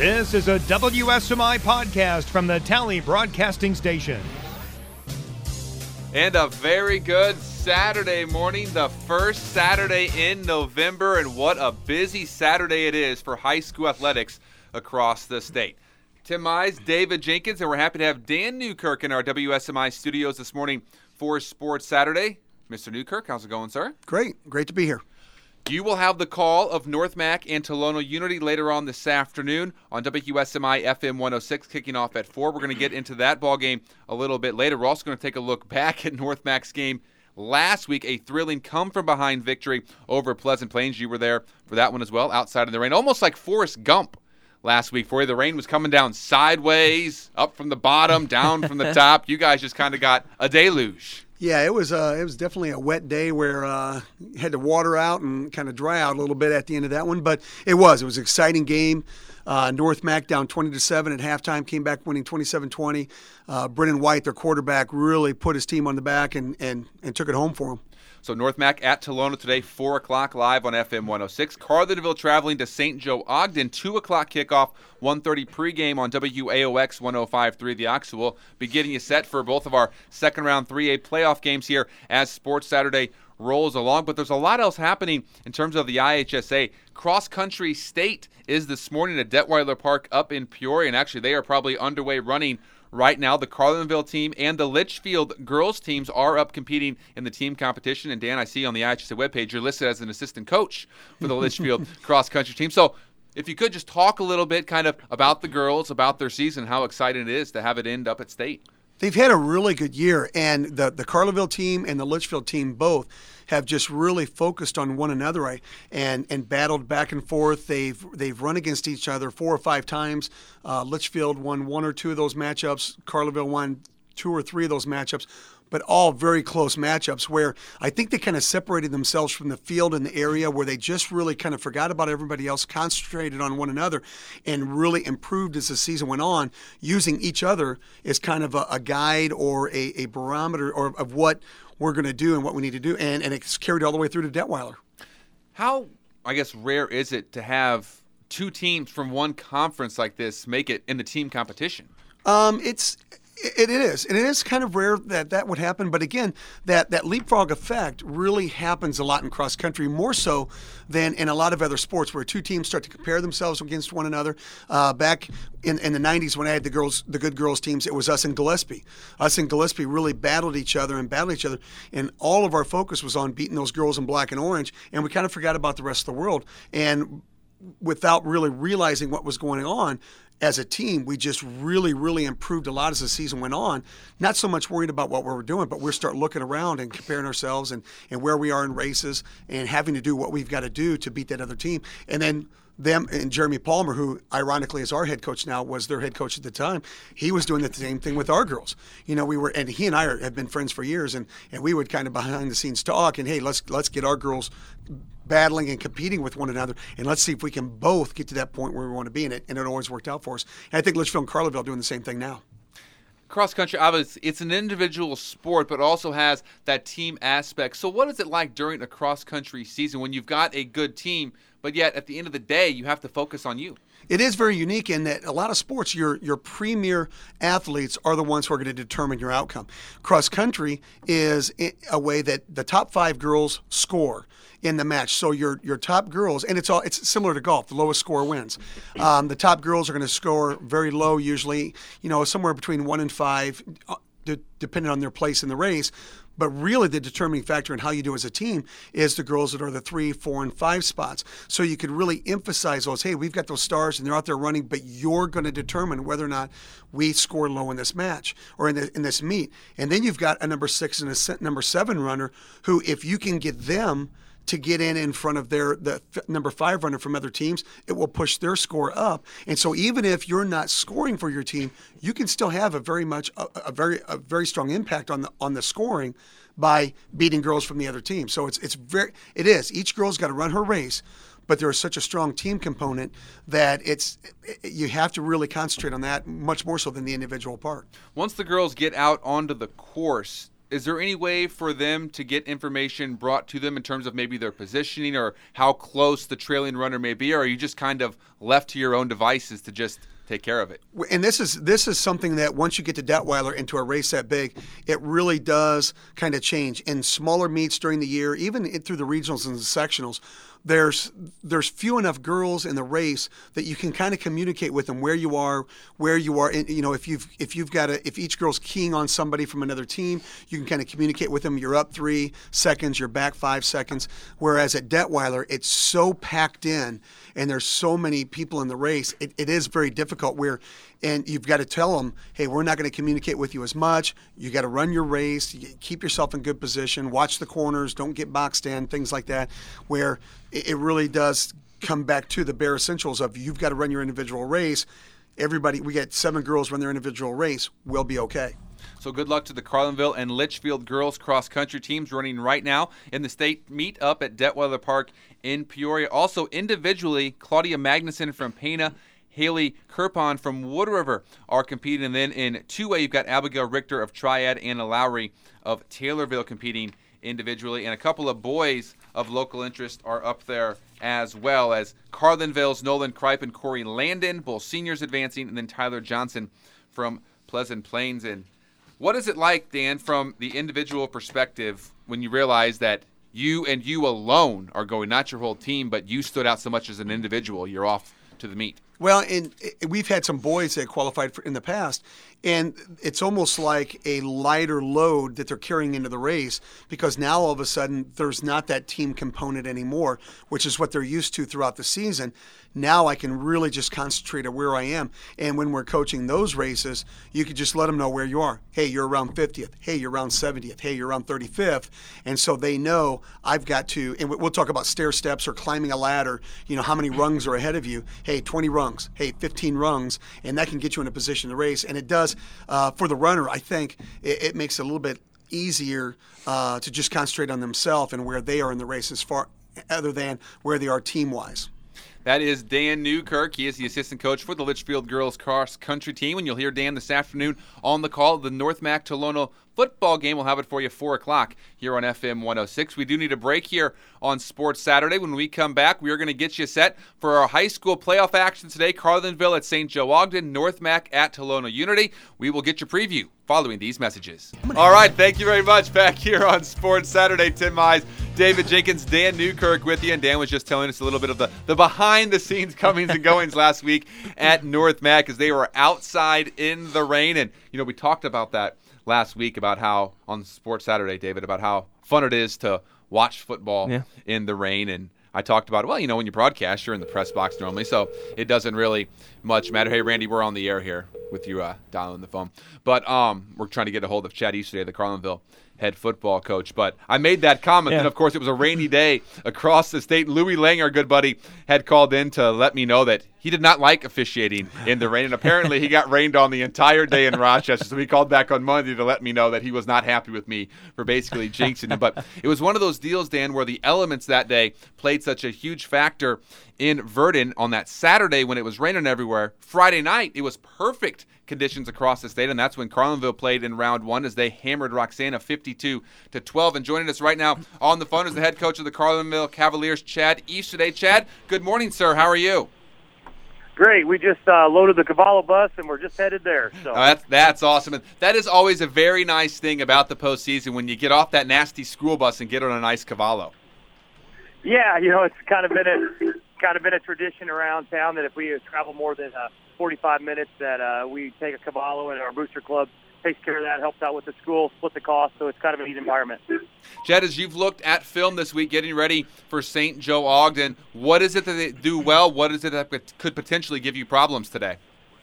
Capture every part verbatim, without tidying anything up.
This is a W S M I podcast from the Tally Broadcasting Station. And a very good Saturday morning, the first Saturday in November, and what a busy Saturday it is for high school athletics across the state. Tim Mize, David Jenkins, and we're happy to have Dan Newkirk in our W S M I studios this morning for Sports Saturday. Mister Newkirk, how's it going, sir? Great. Great to be here. You will have the call of North Mac and Tolono Unity later on this afternoon on W S M I F M one oh six, kicking off at four. We're going to get into that ball game a little bit later. We're also going to take a look back at North Mac's game last week, a thrilling come-from-behind victory over Pleasant Plains. You were there for that one as well, outside in the rain, almost like Forrest Gump last week for you. The rain was coming down sideways, up from the bottom, down from the top. You guys just kind of got a deluge. Yeah, it was uh, it was definitely a wet day where uh, you had to water out and kind of dry out a little bit at the end of that one. But it was. It was an exciting game. Uh, North Mac down twenty to seven at halftime, came back winning twenty-seven twenty. Uh, Brennan White, their quarterback, really put his team on the back and, and, and took it home for them. So North Mac at Tolono today, four o'clock live on F M one oh six. Carlinville traveling to Saint Joe Ogden, two o'clock kickoff, one thirty pregame on W A O X one oh five point three The Ox. So we'll be getting you set for both of our second-round three A playoff games here as Sports Saturday rolls along. But there's a lot else happening in terms of the I H S A. Cross Country State is this morning at Detweiler Park up in Peoria, and actually they are probably underway running right now. The Carlinville team and the Litchfield girls teams are up competing in the team competition. And Dan, I see on the I H S A webpage you're listed as an assistant coach for the Litchfield cross-country team. So if you could just talk a little bit kind of about the girls, about their season, how exciting it is to have it end up at state. They've had a really good year, and the, the Carlinville team and the Litchfield team both have just really focused on one another and and battled back and forth. They've they've run against each other four or five times. Uh, Litchfield won one or two of those matchups. Carlinville won two or three of those matchups, but all very close matchups where I think they kind of separated themselves from the field in the area where they just really kind of forgot about everybody else, concentrated on one another, and really improved as the season went on, using each other as kind of a, a guide or a, a barometer or of what we're going to do and what we need to do, and, and it's carried all the way through to Detweiler. How, I guess, rare is it to have two teams from one conference like this make it in the team competition? Um, it's It, it is. And it is kind of rare that that would happen. But again, that, that leapfrog effect really happens a lot in cross country, more so than in a lot of other sports where two teams start to compare themselves against one another. Uh, back in, in the nineties when I had the girls, the good girls teams, it was us and Gillespie. Us and Gillespie really battled each other and battled each other. And all of our focus was on beating those girls in black and orange. And we kind of forgot about the rest of the world. And without really realizing what was going on, as a team, we just really, really improved a lot as the season went on. Not so much worried about what we were doing, but we're start looking around and comparing ourselves and, and where we are in races and having to do what we've got to do to beat that other team. And then them and Jeremy Palmer, who ironically is our head coach now, was their head coach at the time. He was doing the same thing with our girls. You know, we were, and he and I are, have been friends for years, and, and we would kind of behind the scenes talk and, hey, let's let's get our girls battling and competing with one another, and let's see if we can both get to that point where we want to be in it. And it always worked out for us. And I think Litchfield and Carlinville are doing the same thing now. Cross country, obviously, it's an individual sport, but also has that team aspect. So what is it like during a cross country season when you've got a good team, but yet at the end of the day, you have to focus on you? It is very unique in that a lot of sports, your your premier athletes are the ones who are going to determine your outcome. Cross country is a way that the top five girls score in the match. So your your top girls, and it's all it's similar to golf. The lowest score wins. Um, the top girls are going to score very low, usually, you know, somewhere between one and five, d- depending on their place in the race. But really the determining factor in how you do as a team is the girls that are the three, four, and five spots. So you could really emphasize those, hey, we've got those stars and they're out there running, but you're going to determine whether or not we score low in this match or in, the, in this meet. And then you've got a number six and a number seven runner who, if you can get them to get in in front of their the f- number five runner from other teams, it will push their score up. And so even if you're not scoring for your team, you can still have a very much a, a very a very strong impact on the on the scoring by beating girls from the other team. So it's it's very it is each girl's got to run her race, but there is such a strong team component that it's you have to really concentrate on that much more so than the individual part. Once the girls get out onto the course, is there any way for them to get information brought to them in terms of maybe their positioning or how close the trailing runner may be, or are you just kind of left to your own devices to just take care of it? And this is this is something that once you get to Detweiler into a race that big, it really does kind of change. In smaller meets during the year, even through the regionals and the sectionals, there's there's few enough girls in the race that you can kind of communicate with them where you are, where you are. And, you know, if you've if you've got a if each girl's keying on somebody from another team, you can kind of communicate with them. You're up three seconds, you're back five seconds. Whereas at Detweiler, it's so packed in, and there's so many people in the race. It, it is very difficult. Where and you've got to tell them, hey, we're not going to communicate with you as much. You got to run your race, you keep yourself in good position, watch the corners, don't get boxed in, things like that. Where it really does come back to the bare essentials of you've got to run your individual race. Everybody, we get seven girls run their individual race, we'll be okay. So good luck to the Carlinville and Litchfield girls cross-country teams running right now in the state meet up at Detweiler Park in Peoria. Also individually, Claudia Magnuson from Pana, Haley Kirpon from Wood River are competing. And then in two A, you've got Abigail Richter of Triad, Anna Lowry of Taylorville competing individually. And a couple of boys of local interest are up there as well, as Carlinville's Nolan Kripe and Corey Landon, both seniors advancing, and then Tyler Johnson from Pleasant Plains. And what is it like, Dan, from the individual perspective when you realize that you and you alone are going, not your whole team, but you stood out so much as an individual? You're off to the meet. Well, and we've had some boys that qualified for in the past, and it's almost like a lighter load that they're carrying into the race because now all of a sudden there's not that team component anymore, which is what they're used to throughout the season. Now I can really just concentrate on where I am. And when we're coaching those races, you can just let them know where you are. Hey, you're around fiftieth. Hey, you're around seventieth. Hey, you're around thirty-fifth. And so they know I've got to, and we'll talk about stair steps or climbing a ladder, you know, how many rungs are ahead of you. Hey, twenty rungs. Hey, fifteen rungs. And that can get you in a position to race. And it does, uh, for the runner, I think it, it makes it a little bit easier uh, to just concentrate on themselves and where they are in the race as far other than where they are team-wise. That is Dan Newkirk. He is the assistant coach for the Litchfield girls cross country team. And you'll hear Dan this afternoon on the call of the North Mac Tolono football game. We'll have it for you four o'clock here on F M one oh six. We do need a break here on Sports Saturday. When we come back, we are going to get you set for our high school playoff action today. Carlinville at Saint Joe Ogden, North Mac at Tolono Unity. We will get your preview following these messages. All right, thank you very much. Back here on Sports Saturday, Tim Mize, David Jenkins, Dan Newkirk with you. And Dan was just telling us a little bit of the, the behind-the-scenes comings and goings last week at North Mac as they were outside in the rain. And, you know, we talked about that last week about how, on Sports Saturday, David, about how fun it is to watch football yeah. in the rain. And I talked about, well, you know, when you broadcast, you're in the press box normally, so it doesn't really much matter. Hey, Randy, we're on the air here with you uh, dialing the phone. But um, we're trying to get a hold of Chad Easterday, the Carlinville head football coach. But I made that comment, yeah. and of course it was a rainy day across the state. Louis Lang, our good buddy, had called in to let me know that he did not like officiating in the rain, and apparently he got rained on the entire day in Rochester. So he called back on Monday to let me know that he was not happy with me for basically jinxing him. But it was one of those deals, Dan, where the elements that day played such a huge factor in Verdon on that Saturday when it was raining everywhere. Friday night, it was perfect conditions across the state, and that's when Carlinville played in round one as they hammered Roxana fifty-two to twelve. And joining us right now on the phone is the head coach of the Carlinville Cavaliers, Chad Easterday. Chad, good morning, sir. How are you? Great. We just uh, loaded the Cavallo bus, and we're just headed there. So oh, that's that's awesome. And that is always a very nice thing about the postseason when you get off that nasty school bus and get on a nice Cavallo. Yeah, you know, it's kind of been a kind of been a tradition around town that if we travel more than uh, forty-five minutes, that uh, we take a Cavallo, and our booster club takes care of that, helps out with the school, split the cost. So it's kind of a neat environment. Chad, as you've looked at film this week, getting ready for Saint Joe Ogden, what is it that they do well? What is it that could potentially give you problems today?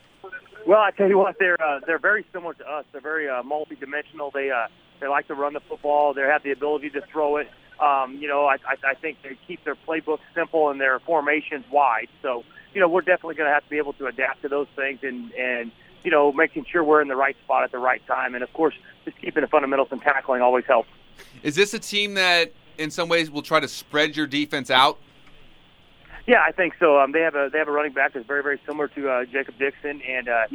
Well, I tell you what, they're uh, they're very similar to us. They're very uh, multi-dimensional. They uh, they like to run the football. They have the ability to throw it. Um, you know, I, I, I think they keep their playbook simple and their formations wide. So, you know, we're definitely going to have to be able to adapt to those things and, and, you know, making sure we're in the right spot at the right time. And, of course, just keeping the fundamentals and tackling always helps. Is this a team that in some ways will try to spread your defense out? Yeah, I think so. Um, they have a they have a running back that's very, very similar to uh, Jacob Dixon, and uh, he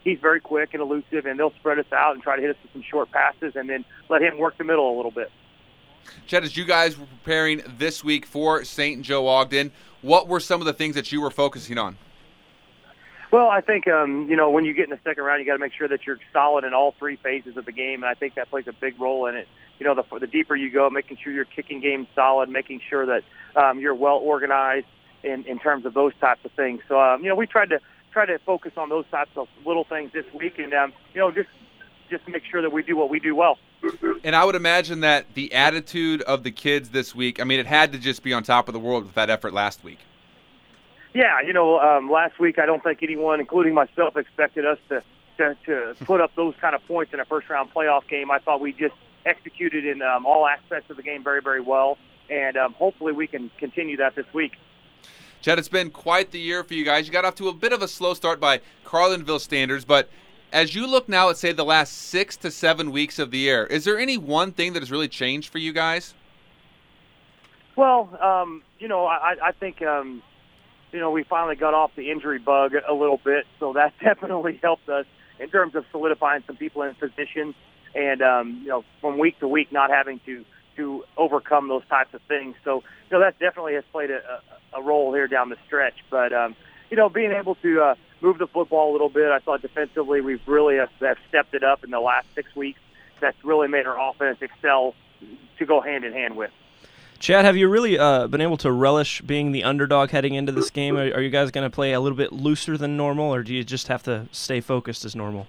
he's very quick and elusive, and they'll spread us out and try to hit us with some short passes and then let him work the middle a little bit. Chad, as you guys were preparing this week for Saint Joe Ogden, what were some of the things that you were focusing on? Well, I think, um, you know, when you get in the second round, you got to make sure that you're solid in all three phases of the game, and I think that plays a big role in it. You know, the, the deeper you go, making sure your kicking game's solid, making sure that um, you're well organized in, in terms of those types of things. So, um, you know, we tried to try to focus on those types of little things this week, and um, you know, just just make sure that we do what we do well. And I would imagine that the attitude of the kids this week, I mean, it had to just be on top of the world with that effort last week. Yeah, you know, um, last week I don't think anyone, including myself, expected us to, to, to put up those kind of points in a first-round playoff game. I thought we just executed in um, all aspects of the game very, very well, and um, hopefully we can continue that this week. Chad, it's been quite the year for you guys. You got off to a bit of a slow start by Carlinville standards, but as you look now at, say, the last six to seven weeks of the year, is there any one thing that has really changed for you guys? Well, um, you know, I, I think um, – you know, we finally got off the injury bug a little bit, so that definitely helped us in terms of solidifying some people in position and, um, you know, from week to week not having to, to overcome those types of things. So, you know, that definitely has played a, a role here down the stretch. But, um, you know, being able to uh, move the football a little bit, I thought defensively we've really have, have stepped it up in the last six weeks. That's really made our offense excel to go hand in hand with. Chad, have you really uh, been able to relish being the underdog heading into this game? Are, are you guys going to play a little bit looser than normal, or do you just have to stay focused as normal?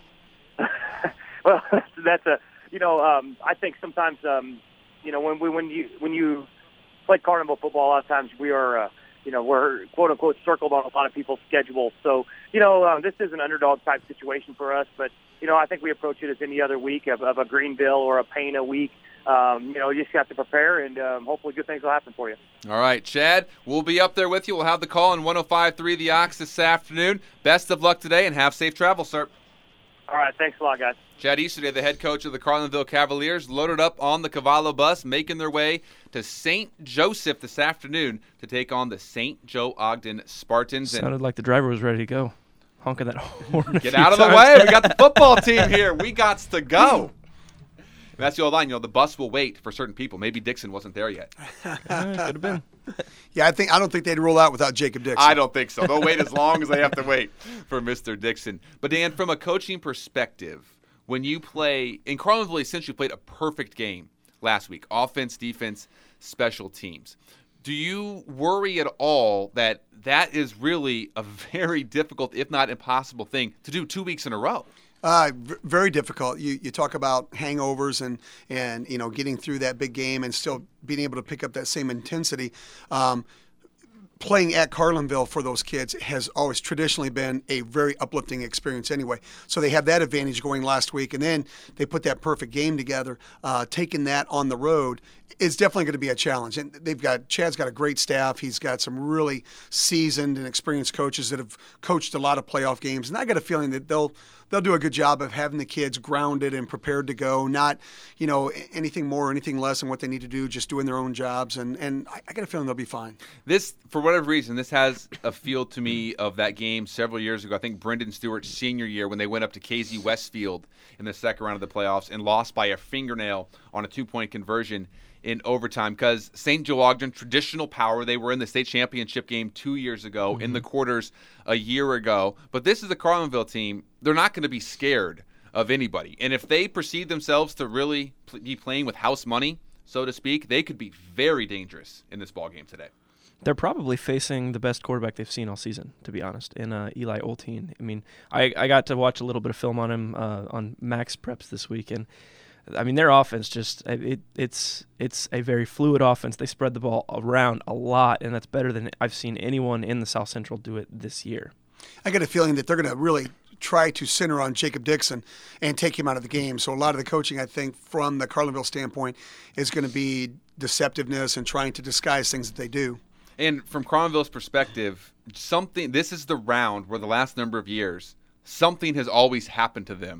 Well, that's a you know um, I think sometimes um, you know when we, when you when you play Carlinville football, a lot of times we are uh, you know we're quote unquote circled on a lot of people's schedules. So you know um, this is an underdog type situation for us, but you know I think we approach it as any other week of, of a Greenville or a Pana week. Um, you know, you just have to prepare, and um, hopefully good things will happen for you. All right, Chad, we'll be up there with you. We'll have the call on one oh five point three The Ox this afternoon. Best of luck today, and have safe travel, sir. All right, thanks a lot, guys. Chad Easterday, the head coach of the Carlinville Cavaliers, loaded up on the Cavallo bus, making their way to Saint Joseph this afternoon to take on the Saint Joe Ogden Spartans. Sounded and like the driver was ready to go, honking that horn. Get out of the way. We got the football team here. We got to go. That's the old line. You know, the bus will wait for certain people. Maybe Dixon wasn't there yet. uh, could have been. Yeah, I think I don't think they'd roll out without Jacob Dixon. I don't think so. They'll wait as long as they have to wait for Mister Dixon. But, Dan, from a coaching perspective, when you play – in Carlinville, essentially played a perfect game last week, offense, defense, special teams. Do you worry at all that that is really a very difficult, if not impossible thing to do two weeks in a row? Uh, v- very difficult. You you talk about hangovers and, and you know getting through that big game and still being able to pick up that same intensity. Um, playing at Carlinville for those kids has always traditionally been a very uplifting experience anyway. So they have that advantage going last week, and then they put that perfect game together. Uh, taking that on the road is definitely going to be a challenge. And they've got Chad's got a great staff. He's got some really seasoned and experienced coaches that have coached a lot of playoff games, and I got a feeling that they'll they'll do a good job of having the kids grounded and prepared to go, not, you know, anything more or anything less than what they need to do, just doing their own jobs. And, and I got a feeling they'll be fine. This, for whatever reason, this has a feel to me of that game several years ago. I think Brendan Stewart's senior year when they went up to K Z Westfield in the second round of the playoffs and lost by a fingernail on a two-point conversion in overtime, because Saint Joe Ogden, traditional power, they were in the state championship game two years ago, mm-hmm. in the quarters a year ago. But this is the Carlinville team. They're not going to be scared of anybody. And if they perceive themselves to really pl- be playing with house money, so to speak, they could be very dangerous in this ball game today. They're probably facing the best quarterback they've seen all season, to be honest, in uh, Eli Olteen. I mean, I, I got to watch a little bit of film on him uh, on Max Preps this week, and I mean, their offense just it, it's it's a very fluid offense. They spread the ball around a lot, and that's better than I've seen anyone in the South Central do it this year. I got a feeling that they're going to really try to center on Jacob Dixon and take him out of the game. So a lot of the coaching, I think, from the Carlinville standpoint is going to be deceptiveness and trying to disguise things that they do. And from Carlinville's perspective, something this is the round where the last number of years, something has always happened to them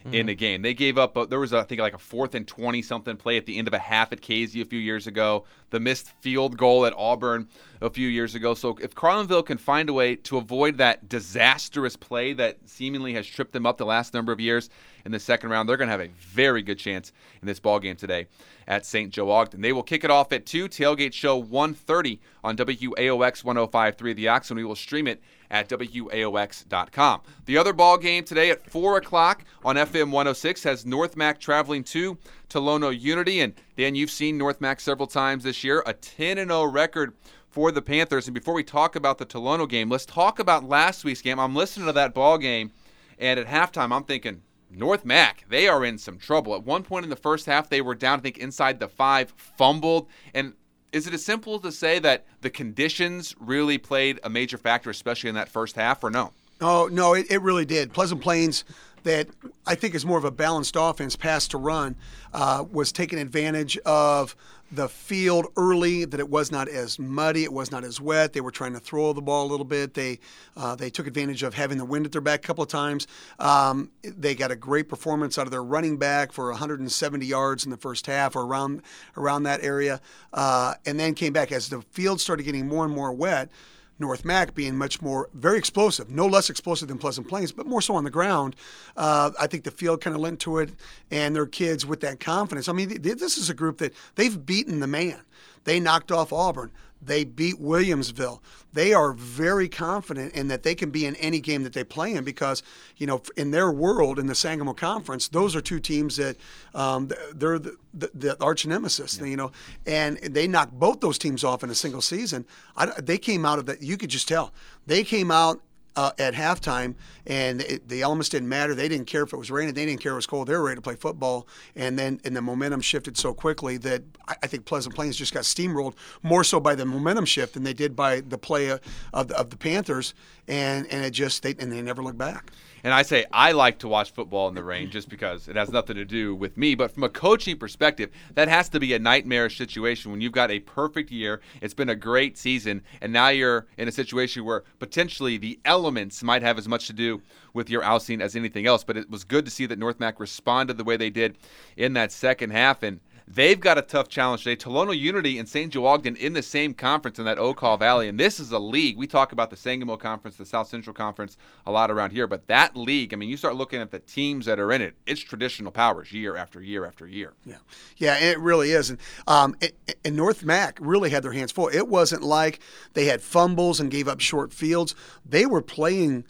mm. in the game. They gave up, a, there was, a, I think, like a fourth and twenty-something play at the end of a half at Casey a few years ago. The missed field goal at Auburn a few years ago. So if Carlinville can find a way to avoid that disastrous play that seemingly has tripped them up the last number of years in the second round, they're going to have a very good chance in this ball game today at Saint Joe Ogden. They will kick it off at two, tailgate show one thirty on W A O X one oh five point three The Ox, and we will stream it at W A O X dot com. The other ball game today at four o'clock on F M one oh six has North Mac traveling to Tolono Unity. And Dan, you've seen North Mac several times this year, a ten and oh record for the Panthers. And before we talk about the Tolono game, let's talk about last week's game. I'm listening to that ball game, and at halftime I'm thinking, North Mac, they are in some trouble. At one point in the first half, they were down, I think, inside the five, fumbled. And is it as simple to say that the conditions really played a major factor, especially in that first half, or no? Oh, no, it, it really did. Pleasant Plains, that I think is more of a balanced offense, pass to run, uh, was taking advantage of the field early, that it was not as muddy, it was not as wet. They were trying to throw the ball a little bit. They uh, they took advantage of having the wind at their back a couple of times. Um, they got a great performance out of their running back for one hundred seventy yards in the first half, or around around that area, uh, and then came back as the field started getting more and more wet. North Mac being much more, very explosive, no less explosive than Pleasant Plains, but more so on the ground. Uh, I think the field kind of lent to it, and their kids with that confidence. I mean, this is a group that they've beaten the man. They knocked off Auburn. They beat Williamsville. They are very confident in that they can be in any game that they play in, because, you know, in their world, in the Sangamo Conference, those are two teams that um, they're the, the, the arch nemesis, yeah. you know, and they knocked both those teams off in a single season. I, they came out of that. You could just tell. They came out Uh, at halftime, and it, the elements didn't matter. They didn't care if it was raining. They didn't care if it was cold. They were ready to play football, and then and the momentum shifted so quickly that I, I think Pleasant Plains just got steamrolled more so by the momentum shift than they did by the play of, of, the, of the Panthers, and, and it just they and they never looked back. And I say I like to watch football in the rain just because it has nothing to do with me. But from a coaching perspective, that has to be a nightmarish situation when you've got a perfect year. It's been a great season, and now you're in a situation where potentially the elements might have as much to do with your ousting as anything else. But it was good to see that North Mac responded the way they did in that second half. And they've got a tough challenge today. Tolono Unity and Saint Joe Ogden in the same conference in that Ocala Valley. And this is a league. We talk about the Sangamo Conference, the South Central Conference a lot around here. But that league, I mean, you start looking at the teams that are in it, it's traditional powers year after year after year. Yeah, yeah, it really is. And, um, it, and North Mac really had their hands full. It wasn't like they had fumbles and gave up short fields. They were playing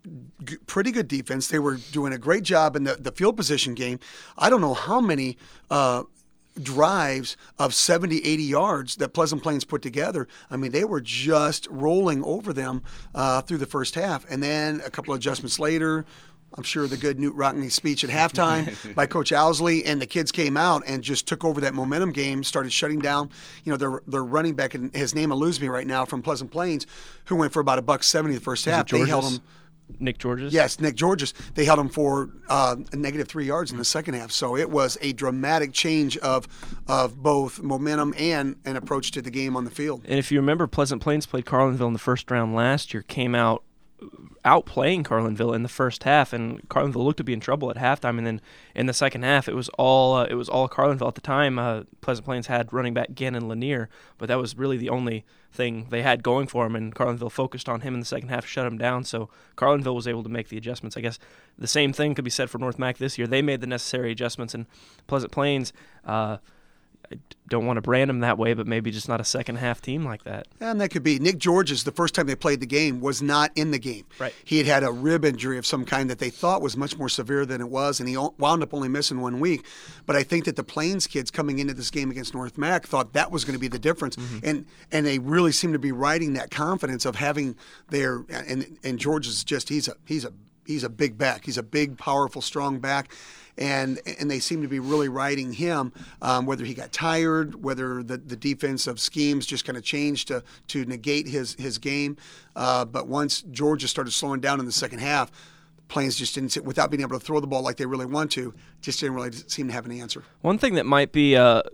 g- pretty good defense. They were doing a great job in the, the field position game. I don't know how many uh, – drives of seventy, eighty yards that Pleasant Plains put together. I mean, they were just rolling over them uh, through the first half. And then a couple of adjustments later, I'm sure the good Newt Rockney speech at halftime by Coach Owsley, and the kids came out and just took over that momentum game, started shutting down, you know, their their running back, and his name eludes me right now, from Pleasant Plains, who went for about a buck seventy the first half. They held him. Nick Georges? Yes, Nick Georges. They held him for uh, a negative three yards in the second half. So it was a dramatic change of of both momentum and an approach to the game on the field. And if you remember, Pleasant Plains played Carlinville in the first round last year, came out outplaying Carlinville in the first half, and Carlinville looked to be in trouble at halftime. And then in the second half, it was all uh, it was all Carlinville at the time. Uh, Pleasant Plains had running back Gannon Lanier, but that was really the only thing they had going for him, and Carlinville focused on him in the second half, shut him down. So Carlinville was able to make the adjustments. I guess the same thing could be said for North Mac this year. They made the necessary adjustments, and Pleasant Plains, uh, I don't want to brand them that way, but maybe just not a second half team like that. And that could be. Nick Georges, the first time they played the game, was not in the game. Right. He had had a rib injury of some kind that they thought was much more severe than it was, and he wound up only missing one week. But I think that the Plains kids coming into this game against North Mac thought that was going to be the difference, mm-hmm. and and they really seem to be riding that confidence of having their and and Georges just he's a he's a he's a big back. He's a big, powerful, strong back. And and they seem to be really riding him, um, whether he got tired, whether the, the defensive schemes just kind of changed to to negate his his game. Uh, but once Georgia started slowing down in the second half, the Plains just didn't sit, without being able to throw the ball like they really want to, just didn't really seem to have an answer. One thing that might be uh,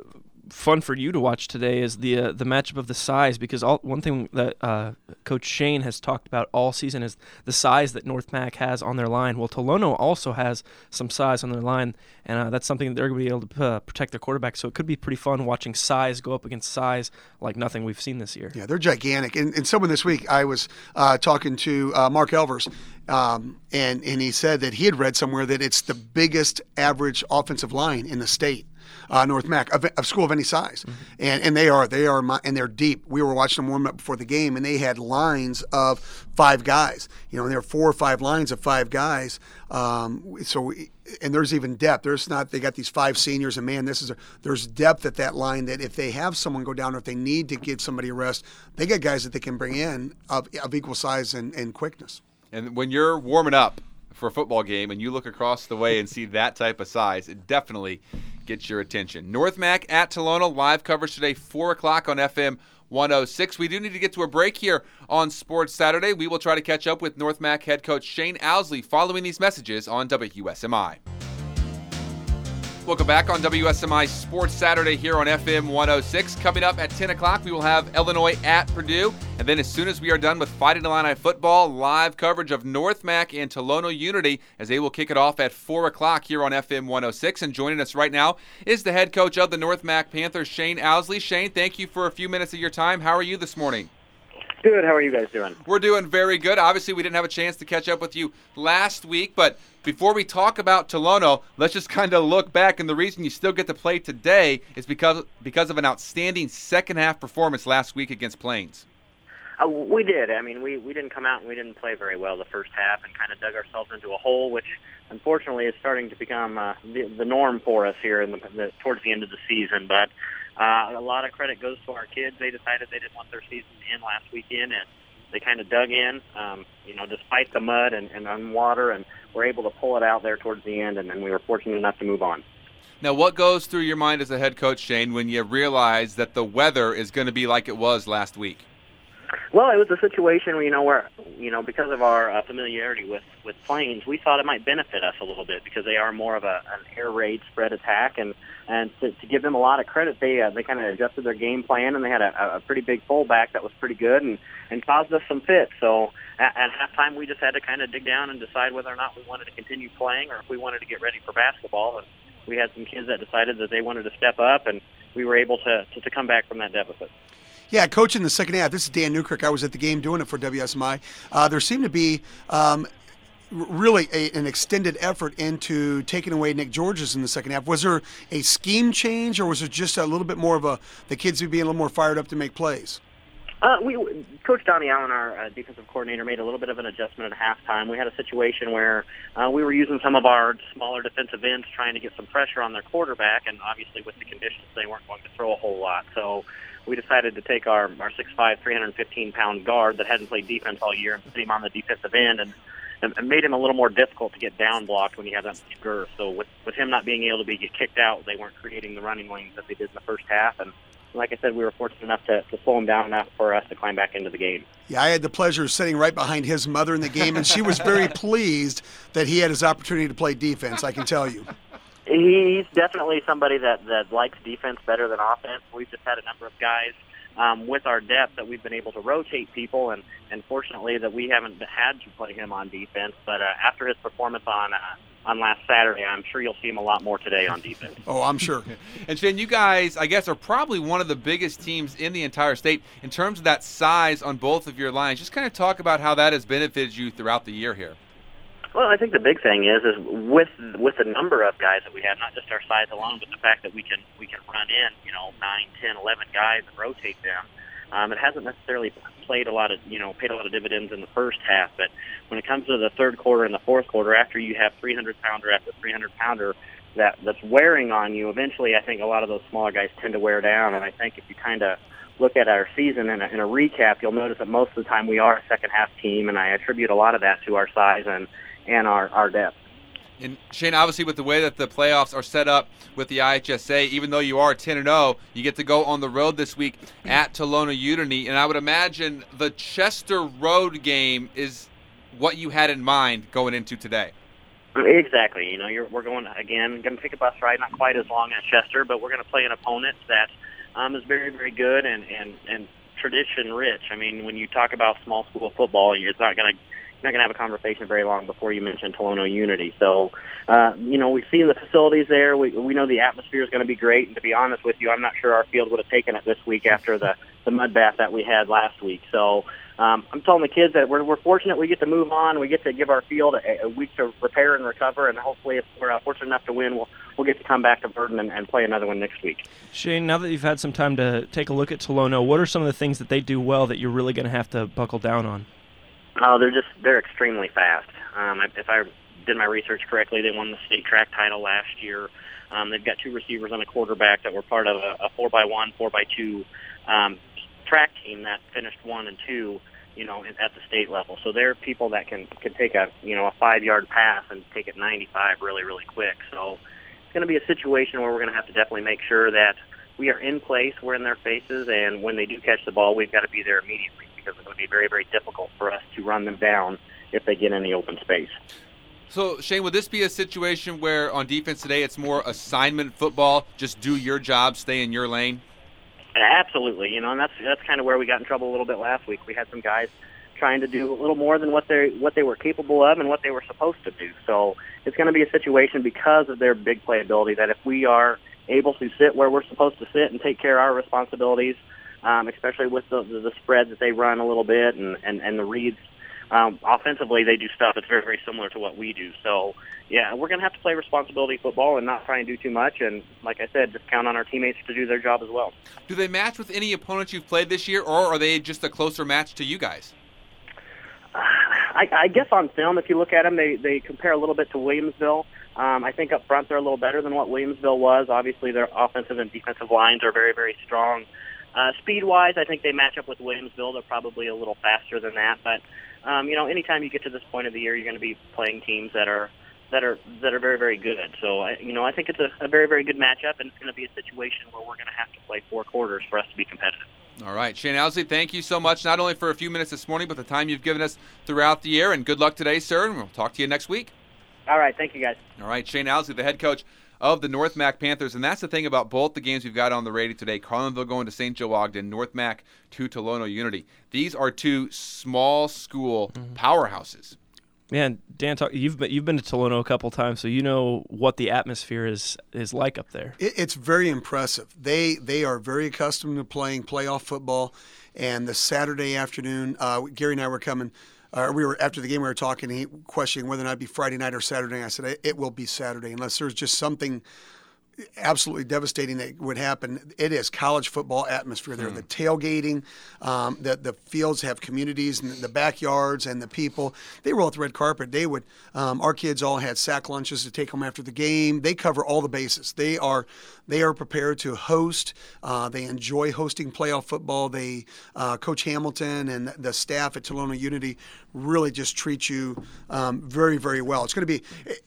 fun for you to watch today is the uh, the matchup of the size, because all one thing that uh, Coach Shane has talked about all season is the size that North Mac has on their line. Well, Tolono also has some size on their line, and uh, that's something that they're going to be able to uh, protect their quarterback. So it could be pretty fun watching size go up against size like nothing we've seen this year. Yeah, they're gigantic. And, and someone this week, I was uh, talking to uh, Mark Elvers, um, and, and he said that he had read somewhere that it's the biggest average offensive line in the state. Uh, North Mac, of a school of any size, mm-hmm. and and they are they are and they're deep. We were watching them warm up before the game, and they had lines of five guys. You know, and there are four or five lines of five guys. Um, so, and there's even depth. There's not. They got these five seniors, and man, this is a, there's depth at that line. That if they have someone go down, or if they need to give somebody a rest, they got guys that they can bring in of, of equal size and, and quickness. And when you're warming up for a football game, and you look across the way and see that type of size, it definitely get your attention. North Mac at Tolono, live coverage today, four o'clock on F M one oh six. We do need to get to a break here on Sports Saturday. We will try to catch up with North Mac head coach Shane Owsley following these messages on W S M I. Welcome back on W S M I Sports Saturday here on F M one oh six. Coming up at ten o'clock, we will have Illinois at Purdue. And then as soon as we are done with Fighting Illini football, live coverage of North Mac and Tolono Unity as they will kick it off at four o'clock here on F M one oh six. And joining us right now is the head coach of the North Mac Panthers, Shane Owsley. Shane, thank you for a few minutes of your time. How are you this morning? Good. How are you guys doing? We're doing very good. Obviously, we didn't have a chance to catch up with you last week, but before we talk about Tolono, let's just kind of look back, and the reason you still get to play today is because because of an outstanding second-half performance last week against Plains. Uh, we did. I mean, we, we didn't come out and we didn't play very well the first half and kind of dug ourselves into a hole, which unfortunately is starting to become uh, the, the norm for us here in the, the towards the end of the season. But uh, a lot of credit goes to our kids. They decided they didn't want their season to end last weekend, and they kind of dug in, um, you know, despite the mud and, and on water, and were able to pull it out there towards the end, and then we were fortunate enough to move on. Now, what goes through your mind as a head coach, Shane, when you realize that the weather is going to be like it was last week? Well, it was a situation where, you know, where, you know, because of our uh, familiarity with, with Plains, we thought it might benefit us a little bit because they are more of a, an air raid spread attack. And, and to, to give them a lot of credit, they uh, they kind of adjusted their game plan, and they had a, a pretty big fullback that was pretty good and, and caused us some fits. So at, at halftime, we just had to kind of dig down and decide whether or not we wanted to continue playing or if we wanted to get ready for basketball. And we had some kids that decided that they wanted to step up, and we were able to, to, to come back from that deficit. Yeah, coach in the second half. This is Dan Newkirk. I was at the game doing it for W S M I. Uh, there seemed to be um, really a, an extended effort into taking away Nick Georges in the second half. Was there a scheme change, or was it just a little bit more of a the kids being a little more fired up to make plays? Uh, we, Coach Donnie Allen, our uh, defensive coordinator, made a little bit of an adjustment at halftime. We had a situation where uh, we were using some of our smaller defensive ends trying to get some pressure on their quarterback, and obviously with the conditions, they weren't going to throw a whole lot. So we decided to take our, our six five, three hundred fifteen pound guard that hadn't played defense all year and put him on the defensive end, and, and made him a little more difficult to get down blocked when he had that much girth. So with, with him not being able to be get kicked out, they weren't creating the running lanes that they did in the first half. And like I said, we were fortunate enough to, to slow him down enough for us to climb back into the game. Yeah, I had the pleasure of sitting right behind his mother in the game, and she was very pleased that he had his opportunity to play defense, I can tell you. He's definitely somebody that, that likes defense better than offense. We've just had a number of guys um, with our depth that we've been able to rotate people, and, and fortunately that we haven't had to play him on defense. But uh, after his performance on uh, on last Saturday, I'm sure you'll see him a lot more today on defense. Oh, I'm sure. And Shane, you guys, I guess, are probably one of the biggest teams in the entire state in terms of that size on both of your lines. Just kind of talk about how that has benefited you throughout the year here. Well, I think the big thing is is with with the number of guys that we have, not just our size alone, but the fact that we can we can run in, you know, nine, ten, eleven guys and rotate them. Um, it hasn't necessarily played a lot of, you know, paid a lot of dividends in the first half, but when it comes to the third quarter and the fourth quarter, after you have three hundred pounder after three hundred pounder that that's wearing on you, eventually I think a lot of those smaller guys tend to wear down. And I think if you kind of look at our season in a, in a recap, you'll notice that most of the time we are a second half team, and I attribute a lot of that to our size and and our, our depth. And Shane, obviously with the way that the playoffs are set up with the I H S A, even though you are ten and oh, you get to go on the road this week at Tolono Unity. And I would imagine the Chester road game is what you had in mind going into today. Exactly. You know, you're, we're going, again, going to take a bus ride, not quite as long as Chester, but we're going to play an opponent that um, is very, very good and, and, and tradition rich. I mean, when you talk about small school football, it's not going to you're not going to have a conversation very long before you mention Tolono Unity. So, uh, you know, we've seen the facilities there. We, we know the atmosphere is going to be great. And to be honest with you, I'm not sure our field would have taken it this week after the, the mud bath that we had last week. So um, I'm telling the kids that we're, we're fortunate we get to move on. We get to give our field a, a week to repair and recover. And hopefully if we're uh, fortunate enough to win, we'll, we'll get to come back to Burton and, and play another one next week. Shane, now that you've had some time to take a look at Tolono, what are some of the things that they do well that you're really going to have to buckle down on? Oh, they're just they're extremely fast. Um, if I did my research correctly, they won the state track title last year. Um, they've got two receivers and a quarterback that were part of a, a four by one, four by two um, track team that finished one and two, you know, at the state level. So they're people that can can take a you know a five yard pass and take it ninety-five really really quick. So it's going to be a situation where we're going to have to definitely make sure that we are in place, we're in their faces, and when they do catch the ball, we've got to be there immediately, because it's going to be very, very difficult for us to run them down if they get in the open space. So, Shane, would this be a situation where on defense today it's more assignment football, just do your job, stay in your lane? Absolutely, you know, and that's that's kind of where we got in trouble a little bit last week. We had some guys trying to do a little more than what they what they were capable of and what they were supposed to do. So it's going to be a situation because of their big playability that if we are able to sit where we're supposed to sit and take care of our responsibilities, um, especially with the, the, the spread that they run a little bit and, and, and the reads. Um, offensively, they do stuff that's very, very similar to what we do. So, yeah, we're going to have to play responsibility football and not try and do too much. And like I said, just count on our teammates to do their job as well. Do they match with any opponents you've played this year, or are they just a closer match to you guys? Uh, I, I guess on film, if you look at them, they, they compare a little bit to Williamsville. Um, I think up front they're a little better than what Williamsville was. Obviously, their offensive and defensive lines are very, very strong. Uh, speed-wise, I think they match up with Williamsville. They're probably a little faster than that. But, um, you know, anytime you get to this point of the year, you're going to be playing teams that are that are that are very, very good. So, I, you know, I think it's a, a very, very good matchup, and it's going to be a situation where we're going to have to play four quarters for us to be competitive. All right, Shane Owsley, thank you so much, not only for a few minutes this morning, but the time you've given us throughout the year. And good luck today, sir, and we'll talk to you next week. All right, thank you, guys. All right, Shane Owsley, the head coach of the North Mac Panthers. And that's the thing about both the games we've got on the radio today. Carlinville going to Saint Joe Ogden, North Mac to Tolono Unity. These are two small school mm-hmm. powerhouses. Man, Dan, talk, you've been you've been to Tolono a couple times, so you know what the atmosphere is is like up there. It, it's very impressive. They they are very accustomed to playing playoff football. And the Saturday afternoon, uh, Gary and I were coming. Uh, we were after the game. We were talking, he questioning whether or not it'd be Friday night or Saturday. And I said it, it will be Saturday, unless there's just something absolutely devastating that would happen. It is college football atmosphere there. Hmm. The tailgating, um, the the fields have communities and the backyards and the people. They roll out the red carpet. They would. Um, our kids all had sack lunches to take home after the game. They cover all the bases. They are they are prepared to host. Uh, they enjoy hosting playoff football. They uh, Coach Hamilton and the staff at Tolono Unity really just treat you um, very very well. It's going to be.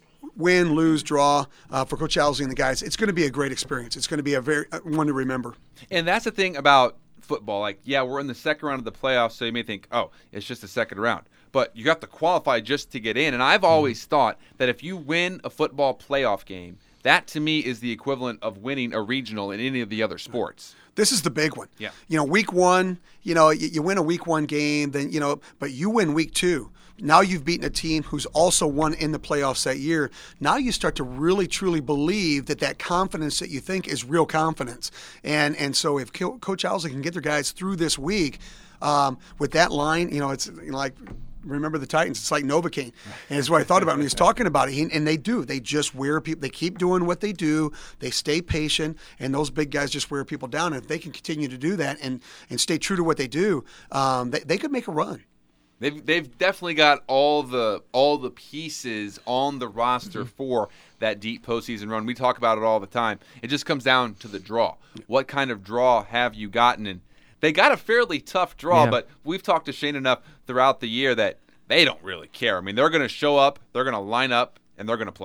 Win, lose, draw uh, for Coach Owsley and the guys. It's going to be a great experience. It's going to be a very uh, one to remember. And that's the thing about football. Like, yeah, we're in the second round of the playoffs, so you may think, oh, it's just the second round. But you have to qualify just to get in. And I've always mm-hmm. thought that if you win a football playoff game, that to me is the equivalent of winning a regional in any of the other sports. This is the big one. Yeah. You know, week one, you know, you, you win a week one game, then, you know, but you win week two. Now you've beaten a team who's also won in the playoffs that year. Now you start to really, truly believe that that confidence that you think is real confidence. And and so if Coach Owsley can get their guys through this week um, with that line, you know, it's you know, like remember the Titans. It's like Novocaine. And that's what I thought about when he was talking about it. He, and they do. They just wear people. They keep doing what they do. They stay patient, and those big guys just wear people down. And if they can continue to do that and, and stay true to what they do, um, they, they could make a run. They've they've definitely got all the all the pieces on the roster mm-hmm. for that deep postseason run. We talk about it all the time. It just comes down to the draw. What kind of draw have you gotten? And they got a fairly tough draw, yeah. but we've talked to Shane enough throughout the year that they don't really care. I mean, they're going to show up, they're going to line up, and they're going to play.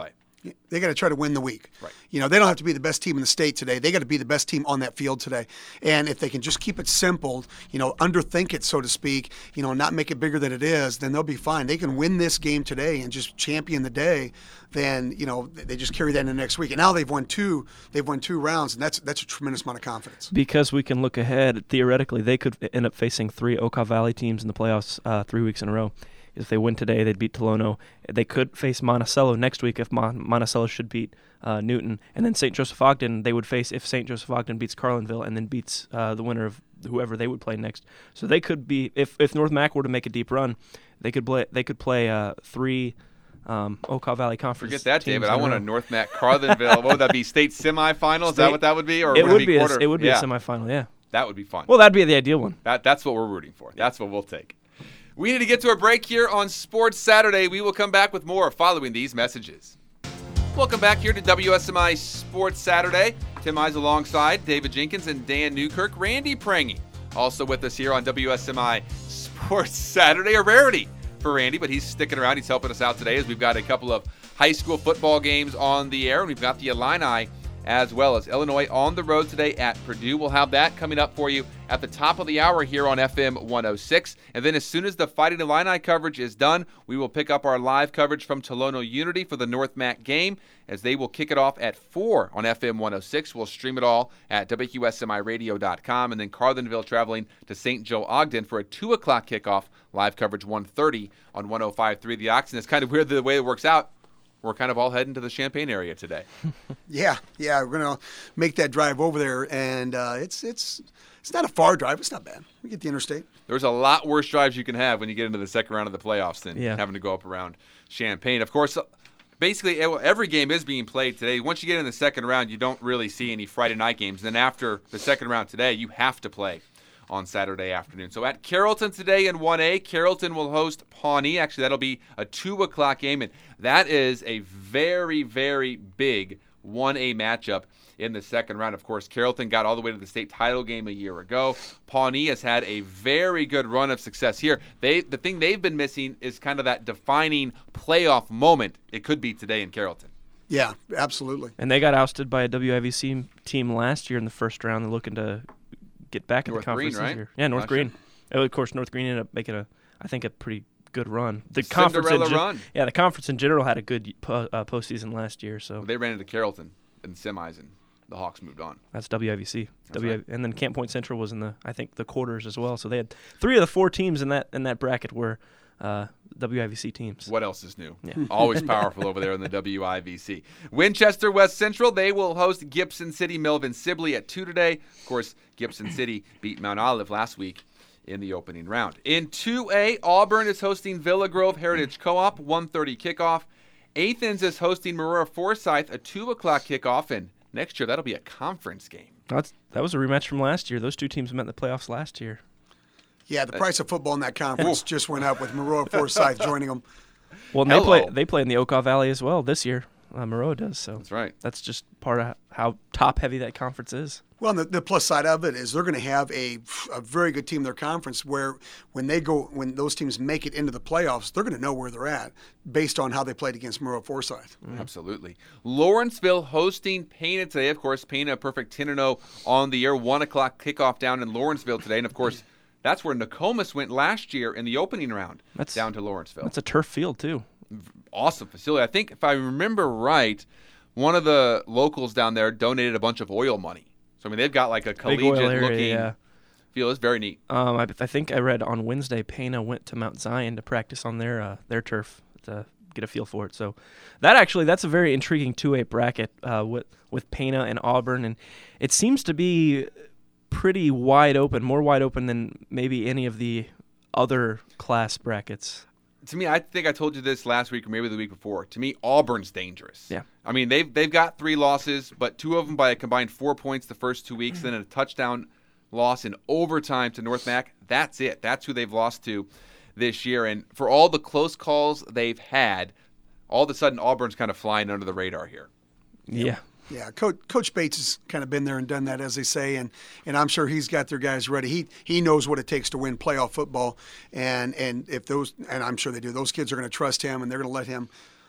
They got to try to win the week. Right. You know, they don't have to be the best team in the state today. They got to be the best team on that field today. And if they can just keep it simple, you know, underthink it, so to speak, you know, not make it bigger than it is, then they'll be fine. They can win this game today and just champion the day. Then, you know, they just carry that in the next week. And now they've won two. They've won two rounds, and that's that's a tremendous amount of confidence. Because we can look ahead, theoretically, they could end up facing three Okaw Valley teams in the playoffs uh, three weeks in a row. If they win today, they'd beat Tolono. They could face Monticello next week if Mon- Monticello should beat uh, Newton. And then Saint Joseph Ogden, they would face if Saint Joseph Ogden beats Carlinville and then beats uh, the winner of whoever they would play next. So they could be, if, if North Mac were to make a deep run, they could play, they could play uh, three um, Okaw Valley Conference Forget that, teams David. I in a want a row. North Mac Carlinville. What would that be? State semifinal? Is that State- what that would be? Or It would would it be, be a, quarter? it would be yeah. a semifinal, yeah. That would be fun. Well, that'd be the ideal one. That That's what we're rooting for. That's what we'll take. We need to get to a break here on Sports Saturday. We will come back with more following these messages. Welcome back here to W S M I Sports Saturday. Tim Mize alongside David Jenkins and Dan Newkirk. Randy Prangy also with us here on W S M I Sports Saturday. A rarity for Randy, but he's sticking around. He's helping us out today as we've got a couple of high school football games on the air, and we've got the Illini as well as Illinois on the road today at Purdue. We'll have that coming up for you at the top of the hour here on F M one oh six. And then as soon as the Fighting Illini coverage is done, we will pick up our live coverage from Tolono Unity for the North Mac game as they will kick it off at four on F M one oh six. We'll stream it all at W S M I radio dot com. And then Carlinville traveling to Saint Joe Ogden for a two o'clock kickoff. Live coverage one thirty on one oh five point three The Oxen. It's kind of weird the way it works out. We're kind of all heading to the Champaign area today. Yeah, yeah, we're gonna make that drive over there, and uh, it's it's it's not a far drive. It's not bad. We get the interstate. There's a lot worse drives you can have when you get into the second round of the playoffs than Yeah. having to go up around Champaign. Of course, basically every game is being played today. Once you get in the second round, you don't really see any Friday night games. Then after the second round today, you have to play on Saturday afternoon. So at Carrollton today in one A, Carrollton will host Pawnee. Actually, that'll be a two o'clock game, and that is a very, very big one A matchup in the second round. Of course, Carrollton got all the way to the state title game a year ago. Pawnee has had a very good run of success here. They The thing they've been missing is kind of that defining playoff moment. It could be today in Carrollton. Yeah, absolutely. And they got ousted by a W I V C team last year in the first round. They're looking to get back in North the conference Green, right? this year. Yeah, North Last Green. year. Oh, of course, North Green ended up making a, I think, a pretty good run. The conference in Cinderella gen- run. Yeah, the conference in general had a good po- uh, postseason last year. So They ran into Carrollton in the semis, and the Hawks moved on. that's W I V C. That's W I V- right. And then Camp Point Central was in the, I think, the quarters as well. So they had three of the four teams in that in that bracket were uh, W I V C teams. What else is new? Yeah. Always powerful over there in the W I V C. Winchester West Central, they will host Gibson City Melvin Sibley at two today. Of course, Gibson City beat Mount Olive last week in the opening round. In two A, Auburn is hosting Villa Grove Heritage Co-op, one thirty kickoff. Athens is hosting Marora Forsyth, a two o'clock kickoff, and next year that'll be a conference game. That's, that was a rematch from last year. Those two teams met in the playoffs last year. Yeah, the price of football in that conference just went up with Marora Forsyth joining them. Well, and they Hello. play they play in the Okaw Valley as well this year. Uh, Moreau does, so That's right. that's just part of how top heavy that conference is. Well, and the, the plus side of it is they're going to have a, a very good team in their conference where when they go when those teams make it into the playoffs, they're going to know where they're at based on how they played against Marora Forsyth. Absolutely. Lawrenceville hosting Pana today. Of course, Pana a perfect ten and oh on the year. one o'clock kickoff down in Lawrenceville today. And, of course, that's where Nokomis went last year in the opening round, That's- down to Lawrenceville. That's a turf field too. Awesome facility. I think if I remember right, one of the locals down there donated a bunch of oil money. So, I mean, they've got like a Big oil area, collegiate-looking yeah. field. It's very neat. Um, I, I think I read on Wednesday, Pana went to Mount Zion to practice on their uh, their turf to get a feel for it. So that actually that's a very intriguing two A bracket uh, with with Pana and Auburn, and it seems to be pretty wide open, more wide open than maybe any of the other class brackets. To me, I think I told you this last week or maybe the week before. To me, Auburn's dangerous. Yeah. I mean, they've they've got three losses, but two of them by a combined four points the first two weeks, then a touchdown loss in overtime to North Mac. That's it. That's who they've lost to this year. And for all the close calls they've had, all of a sudden Auburn's kind of flying under the radar here. Yeah. Yeah, Coach, Coach Bates has kind of been there and done that, as they say, and, and I'm sure he's got their guys ready. He he knows what it takes to win playoff football, and and if those and I'm sure they do. Those kids are going to trust him, and they're going to let him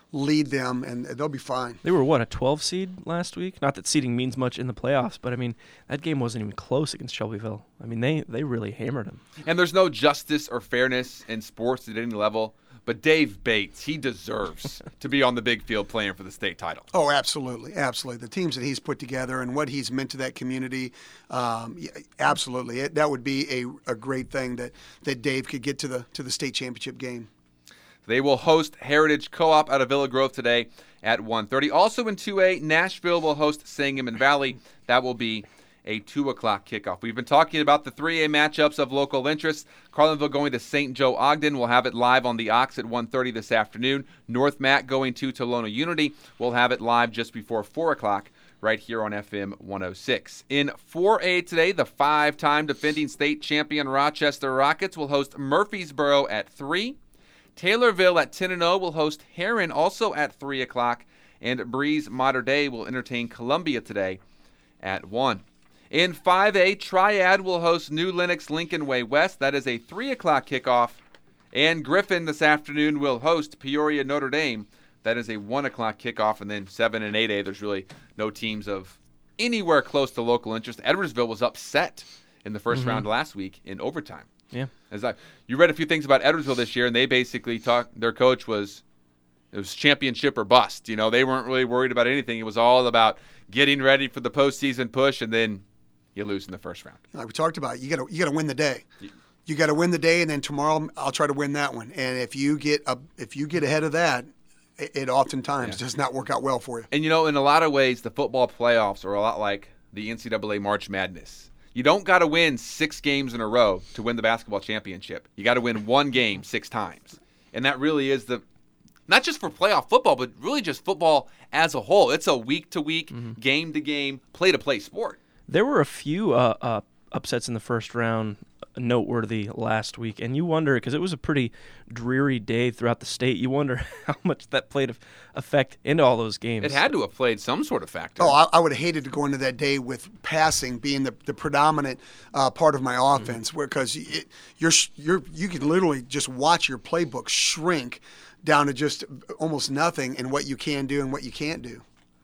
lead them, and they'll be fine. They were, what, a twelve seed last week? Not that seeding means much in the playoffs, but, I mean, that game wasn't even close against Shelbyville. I mean, they, they really hammered them. And there's no justice or fairness in sports at any level, but Dave Bates, he deserves to be on the big field playing for the state title. Oh, absolutely, absolutely. The teams that he's put together and what he's meant to that community, um, yeah, absolutely. It, that would be a, a great thing that, that Dave could get to the to the state championship game. They will host Heritage Co-op out of Villa Grove today at one thirty. Also in two A, Nashville will host Sangamon Valley. That will be a two o'clock kickoff. We've been talking about the three A matchups of local interest. Carlinville going to Saint Joe Ogden. We'll have it live on the Ox at one thirty this afternoon. North Mac going to Tolono Unity. We'll have it live just before four o'clock right here on F M one oh six. In four A today, the five-time defending state champion Rochester Rockets will host Murfreesboro at three. Taylorville at ten and oh will host Heron also at three o'clock. And Breeze Mater Dei will entertain Columbia today at one. In five A, Triad will host New Lenox Lincoln Way West. That is a three o'clock kickoff. And Griffin this afternoon will host Peoria Notre Dame. That is a one o'clock kickoff. And then seven and eight A, there's really no teams of anywhere close to local interest. Edwardsville was upset in the first mm-hmm. round last week in overtime. Yeah. As I, you read a few things about Edwardsville this year, and they basically talked, their coach was, it was championship or bust. You know, they weren't really worried about anything. It was all about getting ready for the postseason push, and then you lose in the first round. Like we talked about, you got to you got to win the day. You got to win the day, and then tomorrow I'll try to win that one. And if you get a, if you get ahead of that, it, it oftentimes yeah. does not work out well for you. And you know, in a lot of ways, the football playoffs are a lot like the N C double A March Madness. You don't got to win six games in a row to win the basketball championship. You got to win one game six times. And that really is the, not just for playoff football, but really just football as a whole. It's a week-to-week, mm-hmm. game-to-game, play-to-play sport. There were a few uh, uh, upsets in the first round noteworthy last week, and you wonder, because it was a pretty dreary day throughout the state, you wonder how much that played effect into all those games. It had to have played some sort of factor. Oh, I, I would have hated to go into that day with passing being the, the predominant uh, part of my offense, mm-hmm. because it, you're you're you can literally just watch your playbook shrink down to just almost nothing in what you can do and what you can't do.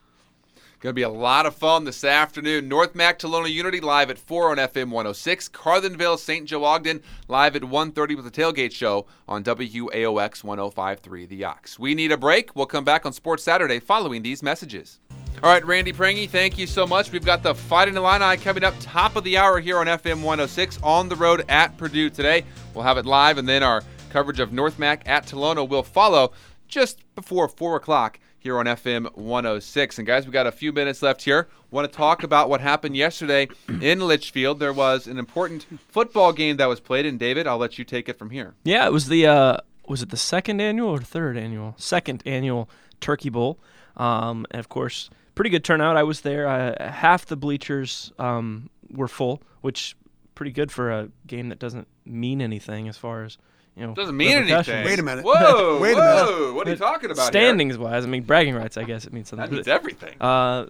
Going to be a lot of fun this afternoon. North Mac Tolono Unity live at four on F M one oh six. Carlinville Saint Joe Ogden live at one thirty with the Tailgate Show on W A O X one oh five point three The Ox. We need a break. We'll come back on Sports Saturday following these messages. All right, Randy Prangy, thank you so much. We've got the Fighting Illini coming up top of the hour here on F M one oh six on the road at Purdue today. We'll have it live, and then our coverage of North Mac at Tolono will follow just before four o'clock here on F M one oh six. And guys, we got a few minutes left here. Want to talk about what happened yesterday in Litchfield. There was an important football game that was played, and David, I'll let you take it from here. Yeah, it was the uh, was it the second annual or third annual? Second annual Turkey Bowl. Um, and of course, pretty good turnout. I was there. Uh, half the bleachers um, were full, which pretty good for a game that doesn't mean anything as far as, you know, doesn't mean anything. Wait a minute. Whoa, Wait a whoa. minute. What are you talking about Standings here? wise, I mean, bragging rights, I guess it means something. That means everything. Uh, a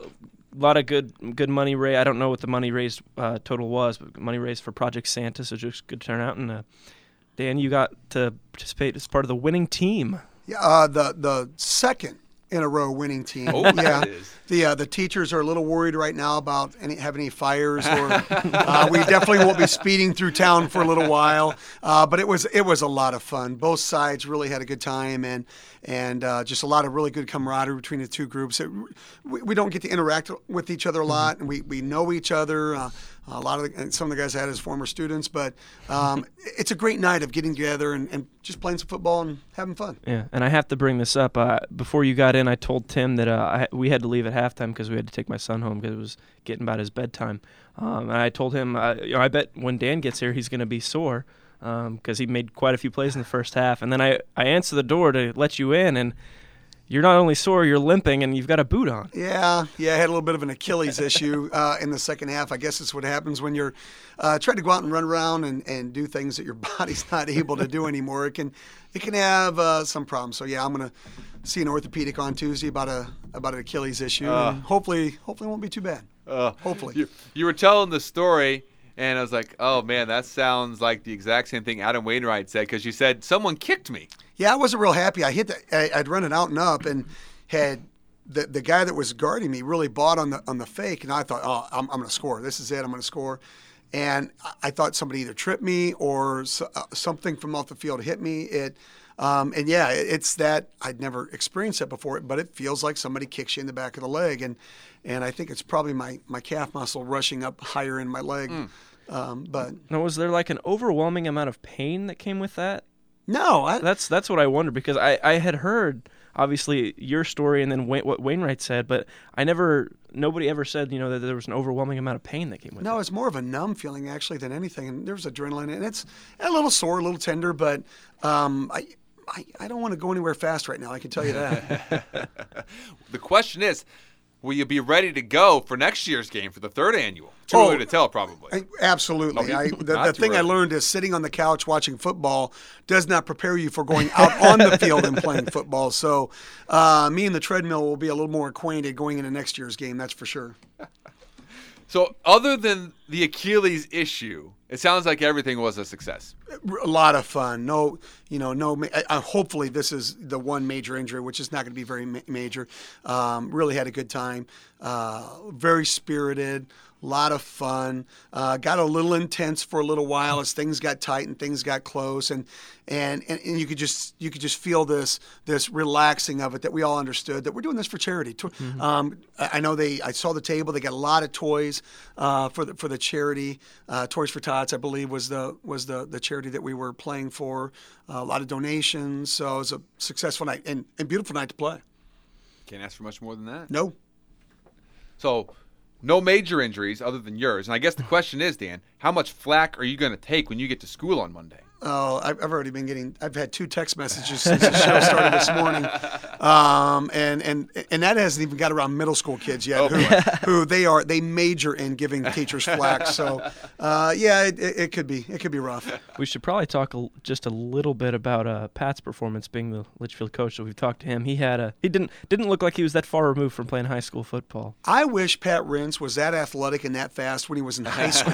lot of good good money raised. I don't know what the money raised uh, total was, but money raised for Project Santa, so just good turnout. And uh, Dan, you got to participate as part of the winning team. Yeah, uh, the the second in a row winning team. Oh, yeah. that is. The uh, the teachers are a little worried right now about any having any fires, or uh, we definitely won't be speeding through town for a little while. Uh, but it was it was a lot of fun. Both sides really had a good time, and and uh, just a lot of really good camaraderie between the two groups. It, we, we don't get to interact with each other a lot, and we, we know each other. Uh, a lot of the, and some of the guys I had as former students, but um, it's a great night of getting together and, and just playing some football and having fun. Yeah, and I have to bring this up. Uh, before you got in, I told Tim that uh, I, we had to leave at halftime because we had to take my son home because it was getting about his bedtime. Um, and I told him, uh, you know, I bet when Dan gets here, he's going to be sore because um, he made quite a few plays in the first half. And then I, I answer the door to let you in, and you're not only sore, you're limping, and you've got a boot on. Yeah, yeah, I had a little bit of an Achilles issue uh, in the second half. I guess it's what happens when you're uh, trying to go out and run around and, and do things that your body's not able to do anymore. It can it can have uh, some problems. So yeah, I'm gonna see an orthopedic on Tuesday about a about an Achilles issue. Uh, and hopefully, hopefully it won't be too bad. Uh, hopefully. You, you were telling the story, and I was like, oh man, that sounds like the exact same thing Adam Wainwright said, because you said someone kicked me. Yeah, I wasn't real happy. I hit the, I, I'd run it out and up, and had the the guy that was guarding me really bought on the on the fake, and I thought, oh, I'm, I'm going to score. This is it. I'm going to score. And I thought somebody either tripped me or something from off the field hit me. It, um, and yeah, it's that I'd never experienced that before, but it feels like somebody kicks you in the back of the leg, and and I think it's probably my, my calf muscle rushing up higher in my leg. Mm. Um, but now, was there like an overwhelming amount of pain that came with that? No, I, that's that's what I wonder, because I, I had heard obviously your story and then Wayne, what Wainwright said, but I never nobody ever said, you know, that there was an overwhelming amount of pain that came with no, it. No, it's more of a numb feeling actually than anything, and there's adrenaline, and it's a little sore, a little tender, but um, I, I I don't want to go anywhere fast right now. I can tell you that. The question is, will you be ready to go for next year's game for the third annual? Too oh, early to tell, probably. I, absolutely. No, I, the the thing early. I learned is sitting on the couch watching football does not prepare you for going out on the field and playing football. So uh, me and the treadmill will be a little more acquainted going into next year's game, that's for sure. So other than the Achilles issue, it sounds like everything was a success. A lot of fun. No, you know, no. I, I, hopefully, this is the one major injury, which is not going to be very ma- major. Um, really had a good time. Uh, very spirited. A lot of fun. Uh, got a little intense for a little while as things got tight and things got close, and and, and, and you could just you could just feel this this relaxing of it, that we all understood that we're doing this for charity. Mm-hmm. Um, I know they. I saw the table. They got a lot of toys uh, for the for the charity. Uh, Toys for Tots, I believe, was the was the the charity that we were playing for. Uh, a lot of donations. So it was a successful night and and beautiful night to play. Can't ask for much more than that. No. So. No major injuries other than yours. And I guess the question is, Dan, how much flack are you going to take when you get to school on Monday? Oh, I've already been getting. I've had two text messages since the show started this morning, um, and and and that hasn't even got around middle school kids yet, oh, who, who they are they major in giving teachers flack. So, uh, yeah, it, it could be it could be rough. We should probably talk a, just a little bit about uh, Pat's performance, being the Litchfield coach. So we've talked to him. He had a he didn't didn't look like he was that far removed from playing high school football. I wish Pat Rentz was that athletic and that fast when he was in high school.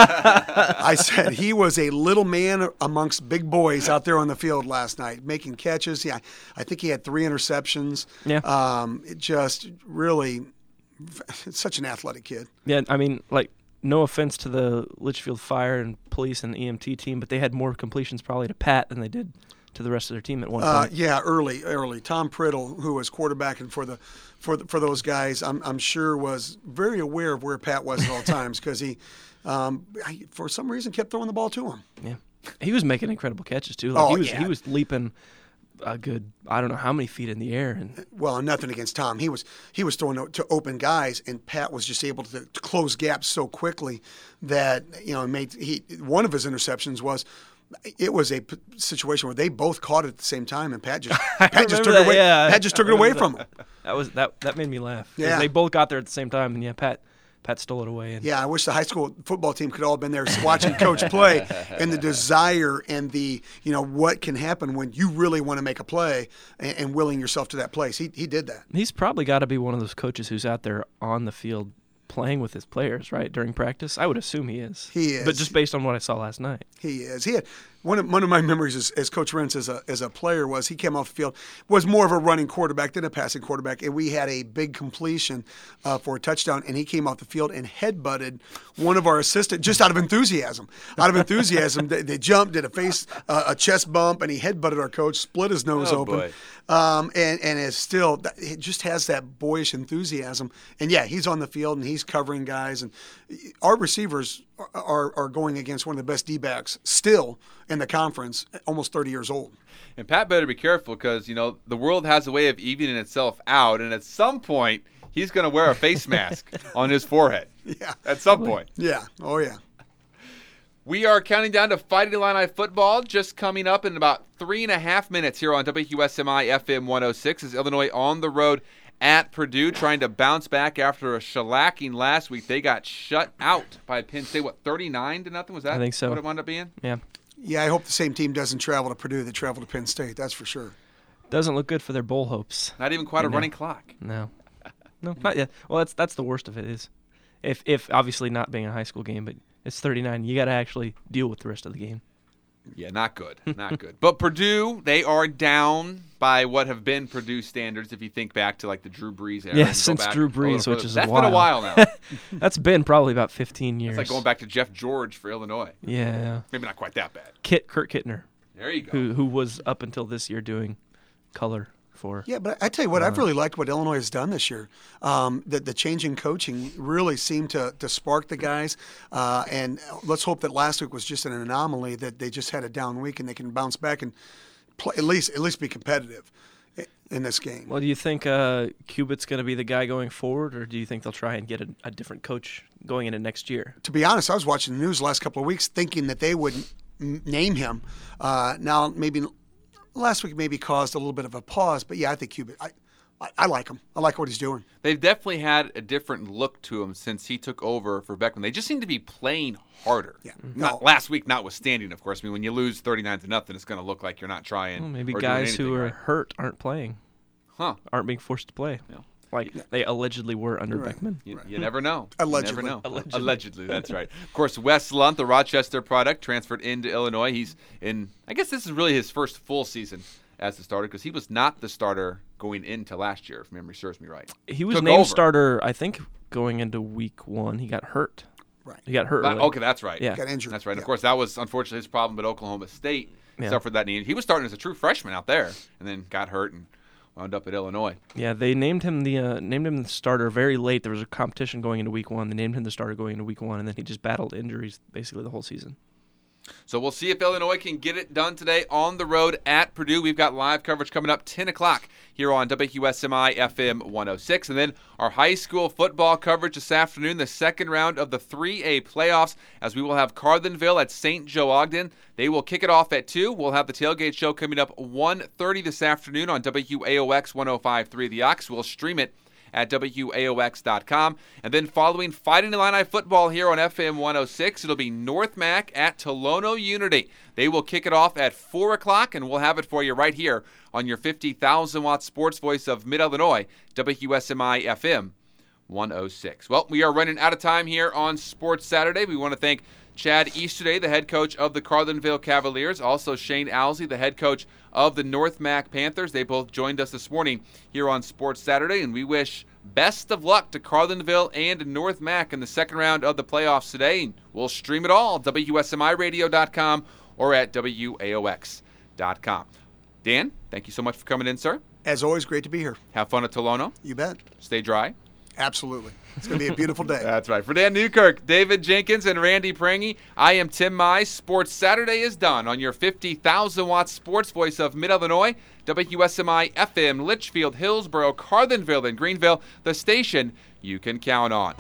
I said he was a little man amongst big boys out there on the field last night, making catches. Yeah, I think he had three interceptions. Yeah. Um, it just really, it's such an athletic kid. Yeah, I mean, like, no offense to the Litchfield Fire and Police and E M T team, but they had more completions probably to Pat than they did to the rest of their team at one uh, point. Yeah, early, early. Tom Priddle, who was quarterbacking for the for the, for those guys, I'm I'm sure was very aware of where Pat was at all times, because he, um, I, for some reason, kept throwing the ball to him. Yeah. He was making incredible catches too. Like oh, he was yeah. he was leaping a good I don't know how many feet in the air. And well, nothing against Tom. He was he was throwing to open guys, and Pat was just able to, to close gaps so quickly that, you know, made he one of his interceptions was. It was a p- situation where they both caught it at the same time, and Pat just Pat just took that, it away. yeah. Pat just took it away from him. That was that that made me laugh. Yeah, they both got there at the same time, and yeah, Pat Pat stole it away. And yeah, I wish the high school football team could all have been there watching Coach play, and the desire and the, you know, what can happen when you really want to make a play and, and willing yourself to that place. He he did that. He's probably got to be one of those coaches who's out there on the field playing with his players, right, during practice. I would assume he is. He is. But just based on what I saw last night. He is. He had one of one of my memories as, as Coach Rentz as a as a player was he came off the field, was more of a running quarterback than a passing quarterback, and we had a big completion uh, for a touchdown, and he came off the field and headbutted one of our assistants just out of enthusiasm. Out of enthusiasm, they, they jumped, did a face uh, a chest bump, and he headbutted our coach, split his nose oh, open. Boy. Um, and and is still it just has that boyish enthusiasm, and yeah, he's on the field and he's covering guys, and our receivers are are going against one of the best D-backs still in the conference, almost thirty years old. And Pat better be careful, because, you know, the world has a way of evening itself out, and at some point he's going to wear a face mask on his forehead. Yeah, at some point. Yeah, oh yeah. We are counting down to Fighting Illini football, just coming up in about three and a half minutes here on W Q S M I F M one oh six as Illinois on the road at Purdue, trying to bounce back after a shellacking last week. They got shut out by Penn State. What, thirty-nine to nothing? Was that I think so. what it wound up being? Yeah. Yeah, I hope the same team doesn't travel to Purdue that travel to Penn State. That's for sure. Doesn't look good for their bowl hopes. Not even quite right a now. running clock. No. No, not yet. Well, that's that's the worst of it is, if if obviously not being a high school game, but it's thirty-nine. You got to actually deal with the rest of the game. Yeah, not good. Not good. But Purdue, they are down by what have been Purdue standards if you think back to like the Drew Brees era. Yeah, since Drew Brees, which is a That's while. been a while now. That's been probably about fifteen years. It's like going back to Jeff George for Illinois. Yeah. Maybe not quite that bad. Kit Kurt Kittner. There you go. Who who was up until this year doing color for. Yeah, but I tell you what, uh, I've really liked what Illinois has done this year. Um, the, the change in coaching really seemed to, to spark the guys. Uh, and let's hope that last week was just an anomaly, that they just had a down week and they can bounce back and play, at least at least be competitive in this game. Well, do you think uh, Cubitt's going to be the guy going forward, or do you think they'll try and get a, a different coach going into next year? To be honest, I was watching the news the last couple of weeks thinking that they would n- name him. Uh, now, maybe last week maybe caused a little bit of a pause, but yeah, I think Cubitt, I, I, I like him. I like what he's doing. They've definitely had a different look to him since he took over for Beckman. They just seem to be playing harder. Yeah. Not No. last week, notwithstanding, of course. I mean, when you lose thirty-nine to nothing, it's going to look like you're not trying. Well, maybe or doing guys who anything are right. hurt aren't playing, Huh. aren't being forced to play. Yeah. Like they allegedly were under Right. Beckman. You, you never know. Allegedly. You never know. Allegedly. Allegedly, that's right. Of course, Wes Lunt, the Rochester product, transferred into Illinois. He's in, I guess this is really his first full season as the starter because he was not the starter going into last year, if memory serves me right. He was Took named over. starter, I think, going into week one. He got hurt. Right. He got hurt. That- early. okay, that's right. Yeah. Got injured. That's right. Yeah. Of course, that was unfortunately his problem at Oklahoma State. Yeah. Suffered that knee. He was starting as a true freshman out there and then got hurt and wound up at Illinois. Yeah, they named him the uh, named him the starter very late. There was a competition going into week one. They named him the starter going into week one, and then he just battled injuries basically the whole season. So we'll see if Illinois can get it done today on the road at Purdue. We've got live coverage coming up ten o'clock here on W Q S M I F M one oh six. And then our high school football coverage this afternoon, the second round of the three A playoffs, as we will have Carlinville at Saint Joe Ogden. They will kick it off at two. We'll have the tailgate show coming up one thirty this afternoon on W A O X one oh five point three The Ox. We'll stream it at W A O X dot com. And then following Fighting Illini football here on F M one oh six, it'll be North Mac at Tolono Unity. They will kick it off at four o'clock, and we'll have it for you right here on your fifty thousand watt sports voice of Mid-Illinois, W S M I F M one oh six. Well, we are running out of time here on Sports Saturday. We want to thank Chad Easterday, the head coach of the Carlinville Cavaliers, also Shane Owsley, the head coach of the North Mac Panthers. They both joined us this morning here on Sports Saturday, and we wish best of luck to Carlinville and North Mac in the second round of the playoffs today. And we'll stream it all, W S M I radio dot com or at W A O X dot com. Dan, thank you so much for coming in, sir. As always, great to be here. Have fun at Tolono. You bet. Stay dry. Absolutely. It's going to be a beautiful day. That's right. For Dan Newkirk, David Jenkins, and Randy Prangy, I am Tim Mize. Sports Saturday is done on your fifty thousand watt sports voice of Mid-Illinois, W S M I F M, Litchfield, Hillsboro, Carlinville, and Greenville, the station you can count on.